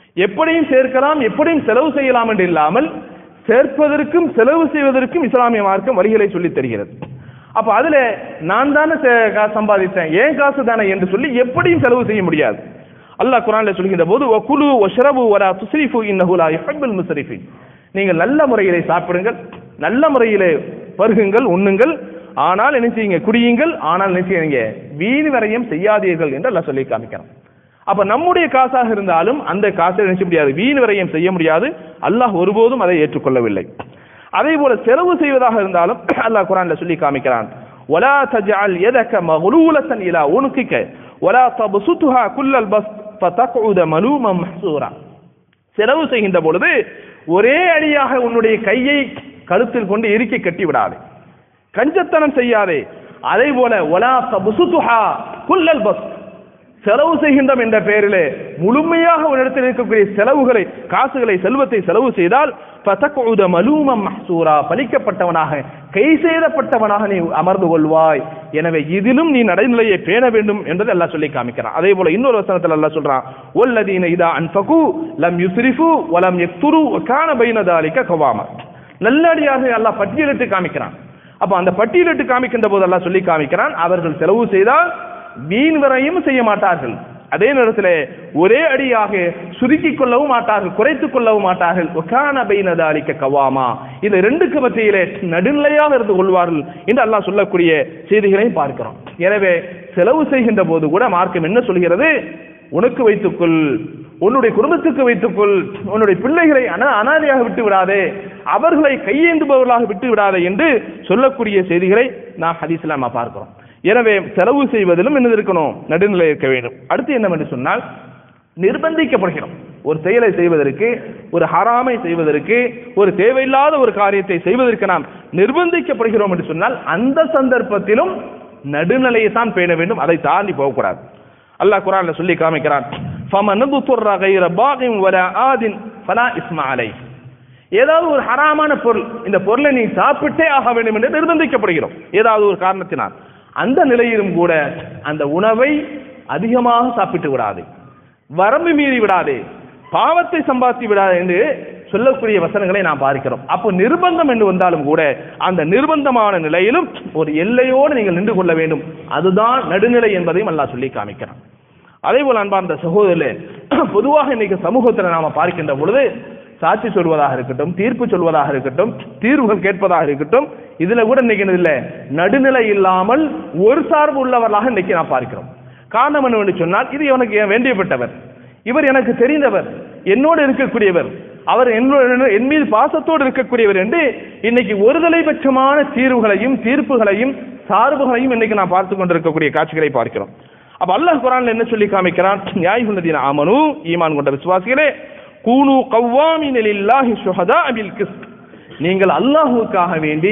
எப்படியும் சேர்க்கலாம், எப்படியும் செலவு செய்யலாம் என்று இல்லாமல் சேர்ப்பதற்கும் செலவு செய்வதற்கும் இஸ்லாமிய மார்க்கம் வழிகளை சொல்லி தருகிறது. அப்ப அதுல நான் தானே காசு சம்பாதித்தேன், ஏன் காசு தானே என்று சொல்லி எப்படியும் செலவு செய்ய முடியாது. அல்லாஹ் குர்ஆன்ல சொல்கின்ற போது வகுலு வஷ்ரபு வலா துஸ்ரிஃபு இன்னஹு லா யுஹிப்புல் முஸ்ரிஃபின், நீங்கள் நல்ல முறையிலே சாப்பிடுங்கள், நல்ல முறையிலே பருகுங்கள், உண்ணுங்கள், ஆனால் என்ன செய்யுங்க, குடியுங்கள், ஆனால் என்ன செய்யுங்க, வீண் விரயம் செய்யாதீர்கள் என்று அல்லாஹ் சொல்லி காமிக்கிறான். அப்ப நம்முடைய காசாக இருந்தாலும் அந்த காசை நினைச்ச முடியாது, வீண் விரயம் செய்ய முடியாது. அல்லாஹ் ஒருபோதும் அதை ஏற்றுக்கொள்ளவில்லை. அதே போல செலவு செய்வதாக இருந்தாலும் அல்லாஹ் குர்ஆன்ல சொல்லி காமிக்கிறான், வலா தஜஅல் யதக மக்லூலத்தன் இலா உனுகிக வலா தப்சுத்ஹா குல்லல் பஸ்த் ஃபதக்உத மலூமன் மஹ்சூரா. செலவு செய்கின்ற பொழுது ஒரே அடியாக உன்னுடைய கையை கழுத்தில் கொண்டு இறுக்கி கட்டி விடாதே, கஞ்சத்தனம் செய்யாதே. அதே போல வலா தப்சுத்ஹா குல்லல் பஸ்த், செலவு செய்கின்றோம் என்ற பெயரிலே முழுமையாக ஒரு இடத்தில் இருக்கக்கூடிய செலவுகளை, காசுகளை, செல்வத்தை செலவு செய்தால் ஃபதக்உத மலூமன் மஹ்சூரா, பலிக்கப்பட்டவனாக, கை செய்தப்பட்டவனாக நீ அமர்ந்து கொள்வாய். எனவே இதிலும் நீ நடைநிலையை பேண வேண்டும் என்பதை அல்லாஹ் சொல்லி காமிக்கிறான். அதே போல இன்னொரு வசனத்தில் அல்லாஹ் சொல்றான், வல்லதீன இதா அன்ஃபகு லம் யுஸ்ரிஃபு வலம் யக்துரு வகான பைன தாலிக கவாமா. நல்லடியாக அல்லாஹ் பட்டியலிட்டு காமிக்கிறான். அப்ப அந்த பட்டியலிட்டு காமிக்கின்ற போது அல்லாஹ் சொல்லி காமிக்கிறான், அவர்கள் செலவு செய்தால் வீண் விரயம் செய்ய மாட்டார்கள், அதே நேரத்தில் ஒரே அடியாக சுருக்கிக் கொள்ளவும் மாட்டார்கள், குறைத்துக் கொள்ளவும் மாட்டார்கள். வகான பைன தாலிக கவாமா, இந்த ரெண்டுக்கு மத்தியிலே நடுநிலையாக இருந்து கொள்வார்கள் என்று அல்லாஹ் சொல்லக்கூடிய செய்திகளையும் பார்க்கிறோம். எனவே செலவு செய்கின்ற போது கூட மார்க்கம் என்ன சொல்கிறது, உனக்கு வைத்துக்கொள், உன்னுடைய குடும்பத்துக்கு வைத்துக்கொள், உன்னுடைய பிள்ளைகளை அனாதையாக விட்டு விடாதே, அவர்களை கையேந்துபவர்களாக விட்டு விடாதே என்று சொல்லக்கூடிய செய்திகளை நாம் ஹதீஸ்ல நாம் பார்க்கிறோம். எனவே செலவு செய்வதிலும் என்ன இருக்கணும், நடுநிலை இருக்க வேண்டும். அடுத்து என்னவென்று சொன்னால், நிர்பந்திக்கப்படுகிறோம் ஒரு செயலை செய்வதற்கு, ஒரு ஹராமை செய்வதற்கு, ஒரு தேவையில்லாத ஒரு காரியத்தை செய்வதற்கு நாம் நிர்பந்திக்கப்படுகிறோம் என்று சொன்னால் அந்த சந்தர்ப்பத்திலும் நடுநிலையை தான் பேண வேண்டும், அதை தாண்டி போகக்கூடாது. அல்லாஹ் குர்ஆன்ல சொல்லி காமிக்கிறான், ஃபமன்துர்ர கைர பாகின் வலா ஆதின் ஃபலா இஸ்மா அலைஹ். ஏதாவது ஒரு ஹராமான பொருள், இந்த பொருளை நீ சாப்பிட்டே ஆக வேண்டும் என்று நிர்பந்திக்கப்படுகிறோம் ஏதாவது ஒரு காரணத்தினால், அந்த நிலையிலும் கூட அந்த உணவை அதிகமாக சாப்பிட்டு விடாதே, வரம்பு மீறி விடாதே, பாவத்தை சம்பாதித்து விடாதே என்று சொல்லக்கூடிய வசனங்களை நாம் பார்க்கிறோம். அப்போ நிர்பந்தம் என்று வந்தாலும் கூட அந்த நிர்பந்தமான நிலையிலும் ஒரு எல்லையோடு நீங்கள் நின்று கொள்ள வேண்டும், அதுதான் நடுநிலை என்பதையும் அல்லாஹ் சொல்லி காமிக்கிறான். அதே போல அன்பார்ந்த சகோதரர்களே, பொதுவாக இன்னைக்கு சமூகத்தில் நாம பார்க்கின்ற பொழுது சாட்சி சொல்வதாக இருக்கட்டும், தீர்ப்பு சொல்வதாக இருக்கட்டும், தீர்வுகள் கேட்பதாக இருக்கட்டும், இதுல கூட இன்னைக்கு இல்லை, நடுநிலை இல்லாமல் ஒரு சார்பு உள்ளவர்களாக இன்னைக்கு நாம் பார்க்கிறோம். காரணம் என்னவென்று சொன்னால், இது எனக்கு வேண்டியப்பட்டவர், இவர் எனக்கு தெரிந்தவர், என்னோடு இருக்கக்கூடியவர், அவர் என் மீது பாசத்தோடு இருக்கக்கூடியவர் என்று இன்னைக்கு ஒருதலை பட்சமான தீர்வுகளையும் தீர்ப்புகளையும் சார்புகளையும் இன்னைக்கு நாம் பார்த்து கொண்டிருக்கக்கூடிய காட்சிகளை பார்க்கிறோம். அப்ப அல்லாஹ் குர்ஆன்ல என்ன சொல்லி காமிக்கிறான், யா அய்யுஹல்லதீன ஆமனூ, ஈமான் கொண்ட விசுவாசிகளே, கூனு கவ்வாமீன லில்லாஹி ஷுஹதா பில் கிஸ்த், நீங்கள் அல்லாஹ்வுக்காக வேண்டி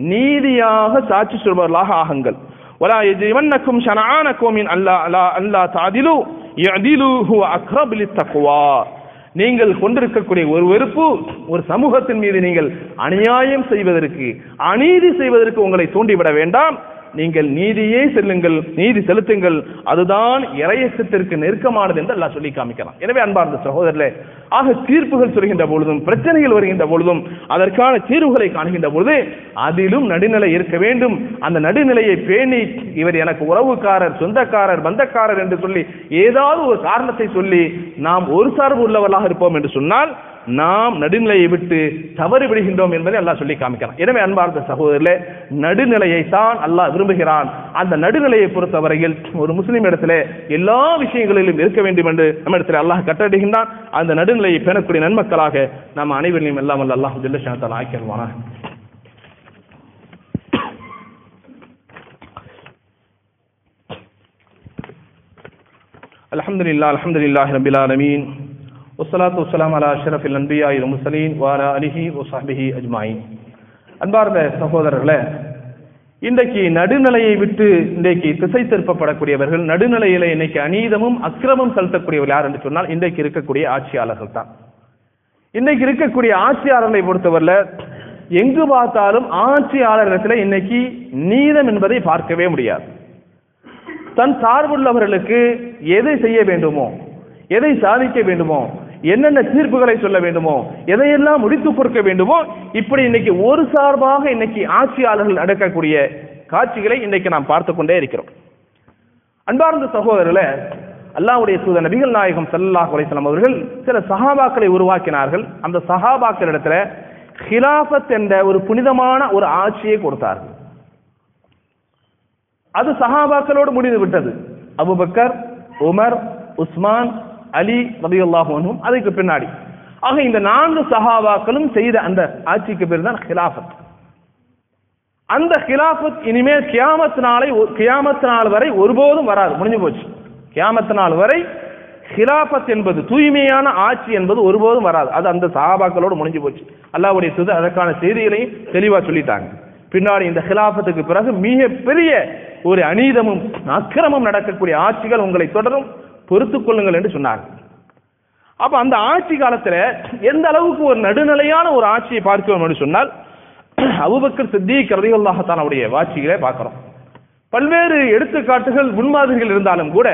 நீதியாக சாட்சி சொல்பவர்களாக ஆகுங்கள். வலா யஜ்ரிமன்னக்கும் ஷனஆன கௌமின் அல்லா தஅதிலு யஅதிலு ஹுவ அக்ரபு லித்தக்வா. நீங்கள் கொண்டிருக்கக்கூடிய ஒரு வெறுப்பு ஒரு சமூகத்தின் மீது நீங்கள் அநியாயம் செய்வதற்கு, அநீதி செய்வதற்கு உங்களை தூண்டிவிட வேண்டாம். நீங்கள் நீதியே செல்லுங்கள், நீதி செலுத்துங்கள், அதுதான் இறையச்சத்திற்கு நெருக்கமானது என்று அல்லாஹ் சொல்லி காமிக்கிறான். எனவே அன்பார்ந்த சகோதரர்களே, ஆக தீர்ப்புகள் சொல்கின்ற பொழுதும், பிரச்சனைகள் வருகின்ற பொழுதும், அதற்கான தீர்வுகளை காணுகின்ற பொழுது அதிலும் நடுநிலை இருக்க வேண்டும். அந்த நடுநிலையை பேணி, இவர் எனக்கு உறவுக்காரர், சொந்தக்காரர், பந்தக்காரர் என்று சொல்லி ஏதாவது ஒரு காரணத்தை சொல்லி நாம் ஒரு சார்பு உள்ளவர்களாக இருப்போம் என்று சொன்னால் நாம் நடுநிலையை விட்டு தவறு விடுகின்றோம் என்பதை அல்லாஹ் சொல்லி காமிக்கிறான். எனவே அன்பார்ந்த சகோதரர்களே, நடுநிலையை தான் அல்லாஹ் விரும்புகிறான். அந்த நடுநிலையை பொறுத்தவரையில் ஒரு முஸ்லிம் இடத்துல எல்லா விஷயங்களிலும் இருக்க வேண்டும் என்று நம்ம இடத்துல அல்லாஹ் கட்டளையிடுகின்றான். அந்த நடுநிலையை பேணக்கூடிய நன்மக்களாக நாம் அனைவரையும் எல்லாம் வல்ல அல்லாஹ் ஜல்ல ஷானஹு ஆக்கிடுவானாக. அல்ஹம்துலில்லாஹி ரப்பில் ஆலமீன், வஸ்ஸலாத்து வஸ்ஸலாமு அலா அஷ்ரஃபில் அன்பியா வல் முர்ஸலீன் வ அலா ஆலிஹி வ ஸஹ்பிஹி அஜ்மாயின். அன்பார்ந்த சகோதரர்களே, இன்றைக்கு நடுநிலையை விட்டு இன்றைக்கு திசை திருப்பப்படக்கூடியவர்கள், நடுநிலையில இன்னைக்கு அநீதமும் அக்கிரமம் செலுத்தக்கூடியவர்கள் யார் என்று சொன்னால் இன்றைக்கு இருக்கக்கூடிய ஆட்சியாளர்கள் தான். இன்றைக்கு இருக்கக்கூடிய ஆட்சியாளர்களை பொறுத்தவரையில எங்கு பார்த்தாலும் ஆட்சியாளர்களிடத்தில் இன்னைக்கு நீதம் என்பதை பார்க்கவே முடியாது. தன் சார்புள்ளவர்களுக்கு எதை செய்ய வேண்டுமோ, எதை சாதிக்க வேண்டுமோ, என்னென்ன தீர்ப்புகளை சொல்ல வேண்டுமோ, எதையெல்லாம் முடித்து கொடுக்க வேண்டுமோ, இப்படி இன்னைக்கு ஒரு சார்பாக இன்னைக்கு ஆட்சியாளர்கள் நடக்கக்கூடிய காட்சிகளை இன்னைக்கு நாம் பார்த்து கொண்டே இருக்கிறோம். அன்பார்ந்த சகோதரர்களே, அல்லாஹ்வுடைய தூதர் நபிகள் நாயகம் ஸல்லல்லாஹு அலைஹி வஸல்லம் அவர்கள் சில சஹாபாக்களை உருவாக்கினார்கள். அந்த சஹாபாக்களிடத்துல ஹிலாஃபத் என்ற ஒரு புனிதமான ஒரு ஆட்சியை கொடுத்தார்கள். அது சஹாபாக்களோடு முடிந்து விட்டது. அபூபக்கர், உமர், உஸ்மான், அலி ரலியல்லாஹு அன்ஹும் அதுக்கு பின்னாடி. ஆக இந்த 4 சஹாபாக்களும் செய்த அந்த ஆட்சிக்கு பேர் தான் ஹிலாஃபத். அந்த ஹிலாஃபத் இனிமேல் கியாமத் நாள் வரை ஒருபோதும் வராது, முடிஞ்சு போச்சு. கியாமத் நாள் வரை ஹிலாஃபத் என்பது, தூய்மையான ஆட்சி என்பது ஒருபோதும் வராது. அது அந்த சஹாபாக்களோடு முடிஞ்சு போச்சு. அல்லாஹ்வுடைய தூதர் அதற்கான செய்திகளையும் தெளிவா சொல்லிட்டாங்க. பின்னாடி இந்த ஹிலாஃபத்துக்கு பிறகு மிக பெரிய ஒரு அநீதமும் அக்கிரமும் நடக்கக்கூடிய ஆட்சிகள் உங்களை தொடரும், பொறுத்துக் கொள்ளுங்கள் என்று சொன்னாங்க. அப்ப அந்த ஆட்சி காலத்துல எந்த அளவுக்கு ஒரு நடுநிலையான ஒரு ஆட்சியை பார்க்கிறோம் என்று சொன்னால், அபூபக்கர் சித்தீக் ரலியல்லாஹு தஆலாவுடைய ஆட்சிகளை பார்க்கிறோம். பல்வேறு எடுத்துக்காட்டுகள், முன்மாதிரிகள் இருந்தாலும் கூட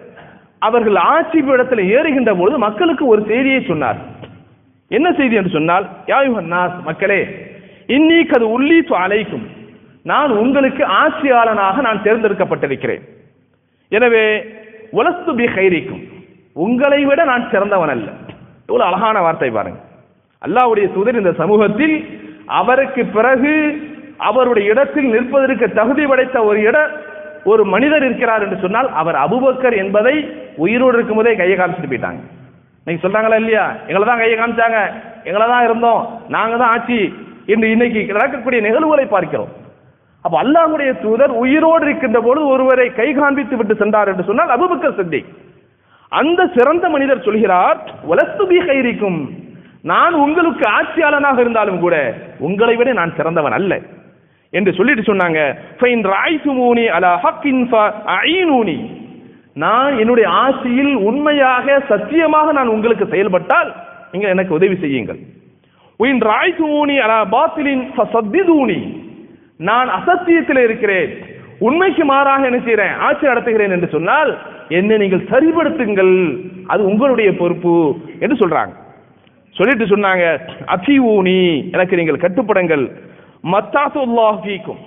அவர்கள் ஆட்சி பீடத்தில் ஏறுகின்ற பொழுது மக்களுக்கு ஒரு செய்தியை சொன்னார். என்ன செய்தி என்று சொன்னால், யா அய்யுஹன் நாஸ், மக்களே, இன்னீ கது உல்லீது அலைக்கும், நான் உங்களுக்கு ஆட்சியாளனாக நான் தேர்ந்தெடுக்கப்பட்டிருக்கிறேன். எனவே வலஸ்து பி கைரிக்கும், உங்களை விட நான் சிறந்தவன் அல்ல. எவ்வளவு அழகான வார்த்தை பாருங்க. அல்லாஹ்வுடைய தூதர் இந்த சமூகத்தில் அவருக்கு பிறகு அவருடைய இடத்தில் நிற்பதற்கு தகுதி படைத்த ஒரு மனிதர் இருக்கிறார் என்று சொன்னால் அவர் அபூபக்கர் என்பதை உயிரோடு இருக்கும் போதே கையை காமிச்சிட்டு போயிட்டாங்க. நீங்க சொல்றாங்களா இல்லையா, எங்களை தான் கையை காமிச்சாங்க, எங்களை தான் இருந்தோம், நாங்க தான் ஆட்சி என்று இன்னைக்கு நடக்கக்கூடிய நிகழ்வுகளை பார்க்கிறோம். அப்ப அல்லாஹ்வுடைய தூதர் உயிரோடு இருக்கின்ற பொழுது ஒருவரை கை காண்பித்து விட்டு சென்றார் என்று சொன்னால் அபூபக்கர் சித்திக். அந்த சிறந்த மனிதர் சொல்கிறார், வலஸ்து பி கைரிக்கும், நான் உங்களுக்கு ஆட்சியாளனாக இருந்தாலும் கூட உங்களை விட நான் சிறந்தவன் அல்ல என்று சொல்லிட்டு சொன்னாங்க. ஃபைன் ராய்துமூனி அலா ஹக்கின் ஃபஅஈனூனி, நான் என்னுடைய ஆட்சியில் உண்மையாக சத்தியமாக நான் உங்களுக்கு செயல்பட்டால் நீங்க எனக்கு உதவி செய்யுங்கள். ஒயின் ராய்துமூனி அலா பாத்திலின் ஃபஸத்திதூனி, நான் அசத்தியத்தில் இருக்கிறேன், உண்மைக்கு மாறாக என்ன செய்கிறேன், ஆட்சி நடத்துகிறேன் என்று சொன்னால் என்னை நீங்கள் சரிபடுத்துங்கள், அது உங்களுடைய பொறுப்பு என்று சொல்றாங்க. சொல்லிட்டு சொன்னாங்க, அஃபீஊனி, எனக்கு நீங்கள் கட்டுப்படுங்கள், மத்தாத்துல்லாஹ் ஃபீக்கும்,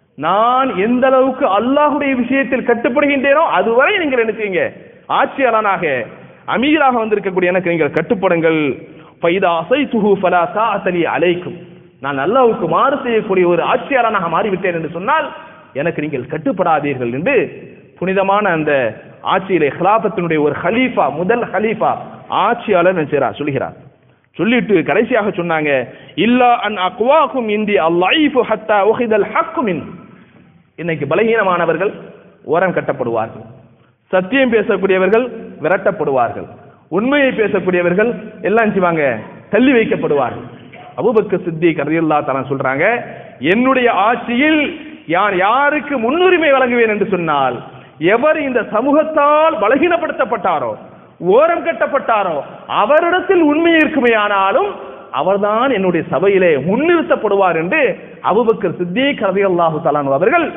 நான் எந்த அளவுக்கு அல்லாஹ்வுடைய விஷயத்தில் கட்டுப்படுகின்றேனோ அதுவரை நீங்கள் என்ன செய்யுங்க, ஆட்சியாளனாக அமீராக வந்திருக்கக்கூடிய எனக்கு நீங்கள் கட்டுப்படுங்கள். ஃபைதா அஸைதுஹு ஃபலா ஸாஅத லி அலைக்கும், நான் அல்லாஹ்வுக்கு மாறு செய்யக்கூடிய ஒரு ஆட்சியாளனாக மாறிவிட்டேன் என்று சொன்னால் எனக்கு நீங்கள் கட்டுப்படாதீர்கள் என்று புனிதமான அந்த ஆட்சியிலே ஹிலாஃபத்தினுடைய ஒரு ஹலீஃபா, முதல் ஹலீஃபா, ஆட்சியாளர் நினைச்சார் சொல்கிறார். சொல்லிட்டு கடைசியாக சொன்னாங்க, இல்லா அன் அக்வாகும் இந்தி அல்லைஃபு ஹத்தா உஹிதல் ஹக்கு மின், இன்னைக்கு பலகீனமானவர்கள் ஓரம் கட்டப்படுவார்கள், சத்தியம் பேசக்கூடியவர்கள் விரட்டப்படுவார்கள், உண்மையை பேசக்கூடியவர்கள் எல்லாம் செய்வாங்க, தள்ளி வைக்கப்படுவார்கள். அபூபக்கர் சித்திக் ரலியல்லாஹு தஆலா சொல்றாங்க, என்னுடைய ஆட்சியில் யாருக்கு முன்னுரிமை வழங்குவேன் என்று சொன்னால், எவர் இந்த சமூகத்தால் பலகீனப்படுத்தப்பட்டாரோ, ஓரம் கட்டப்பட்டாரோ, அவரிடத்தில் உண்மை இருக்குமையானாலும் அவர்தான் என்னுடைய சபையிலே முன்னிறுத்தப்படுவார் என்று அபூபக்கர் சித்தீக் ரலியல்லாஹு தஆலா அவர்கள்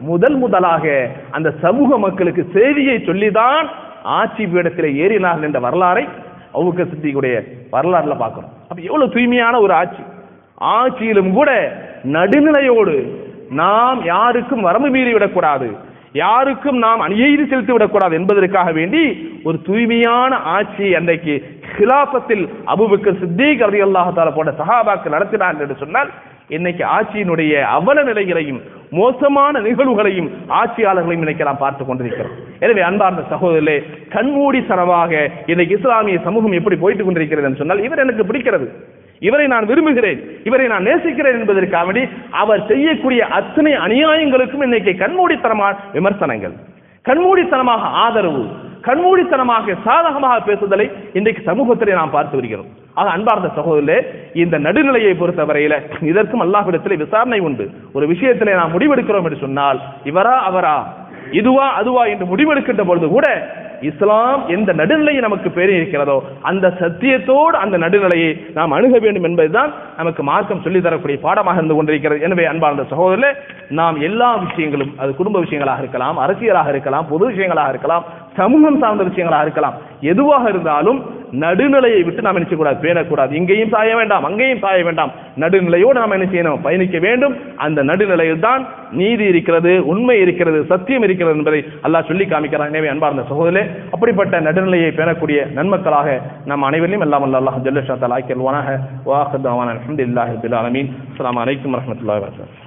முதலாக அந்த சமூக மக்களுக்கு செய்தியை சொல்லிதான் ஆட்சி பீடத்திலே ஏறினார்கள் என்ற வரலாறை அபூபக்கர் சித்திக்குடைய வரலாறுல பார்க்கிறோம். அப்ப எவ்வளவு தூய்மையான ஒரு ஆட்சி. ஆட்சியிலும் கூட நடுநிலையோடு, நாம் யாருக்கும் வரம்பு மீறி விடக்கூடாது, யாருக்கும் நாம் அநீதி செலுத்தி விடக்கூடாது என்பதற்காக வேண்டி ஒரு தூய்மையான ஆட்சி அன்றைக்கு ஹிலாஃபத்தில் அபூபக்கர் சித்தீக் ரலியல்லாஹு தஆலா போன்ற சஹாபாக்கள் நடத்தினார்கள் என்று சொன்னால், இன்னைக்கு ஆட்சியினுடைய அவல நிலைகளையும் மோசமான நிகழ்வுகளையும் ஆட்சியாளர்களையும் இன்னைக்கு நாம் பார்த்துக் கொண்டிருக்கிறோம். எனவே அன்பார்ந்த சகோதரர்களே, கண்மூடித்தனமாக இன்னைக்கு இஸ்லாமிய சமூகம் எப்படி போயிட்டு கொண்டிருக்கிறது என்று சொன்னால், இவர் எனக்கு பிடிக்கிறது, இவரை நான் விரும்புகிறேன், இவரை நான் நேசிக்கிறேன் என்பதற்காக வேண்டி அவர் செய்யக்கூடிய அத்தனை அநியாயங்களுக்கும் இன்னைக்கு கண்மூடித்தனமான விமர்சனங்கள், கண்மூடித்தனமாக ஆதரவு, கண்மூடித்தனமாக சாதகமாக பேசுதலை இன்றைக்கு சமூகத்திலே நாம் பார்த்து வருகிறோம். ஆக அன்பார்ந்த சகோதரர்களே, இந்த நடுநிலையை பொறுத்தவரையில இதற்கும் அல்லாஹ்விடத்திலே விசாரணை உண்டு. ஒரு விஷயத்திலே நாம் முடிவெடுக்கிறோம் என்று சொன்னால், இவரா அவரா, இதுவா அதுவா என்று முடிவெடுக்கின்ற பொழுது கூட இஸ்லாம் எந்த நடுநிலையை நமக்கு பேரி இருக்கிறதோ அந்த சத்தியத்தோடு அந்த நடுநிலையை நாம் அணுக வேண்டும் என்பதுதான் நமக்கு மார்க்கம் சொல்லி தரக்கூடிய பாடமாக இருந்து கொண்டிருக்கிறது. எனவே அன்பார்ந்த சகோதரர்களே, நாம் எல்லா விஷயங்களும், அது குடும்ப விஷயங்களாக இருக்கலாம், அரசியலாக இருக்கலாம், பொது விஷயங்களாக இருக்கலாம், சமூகம் சார்ந்த விஷயங்களாக இருக்கலாம், எதுவாக இருந்தாலும் நடுநிலையை விட்டு நாம் என்ன செய்யக்கூடாது, பேணக்கூடாது. இங்கேயும் சாய வேண்டாம், அங்கேயும் சாய வேண்டாம், நடுநிலையோடு நாம் என்ன செய்யணும், பயணிக்க வேண்டும். அந்த நடுநிலையில் தான் நீதி இருக்கிறது, உண்மை இருக்கிறது, சத்தியம் இருக்கிறது என்பதை அல்லாஹ் சொல்லி காமிக்கிறான். எனவே அன்பார்ந்த சகோதரர்களே, அப்படிப்பட்ட நடுநிலையை பேணக்கூடிய நன்மக்களாக நம் அனைவரையும் எல்லாம் அல்லாஹ் ஜல்ல ஷா தஆலா ஆக்கியல்வானாக. வ ஆகிரு தஅவானா அல்ஹம்துலில்லாஹி ரப்பில் ஆலமீன். அஸ்ஸலாமு அலைக்கும் வரஹ்மத்துல்லாஹி வபரகாத்துஹு.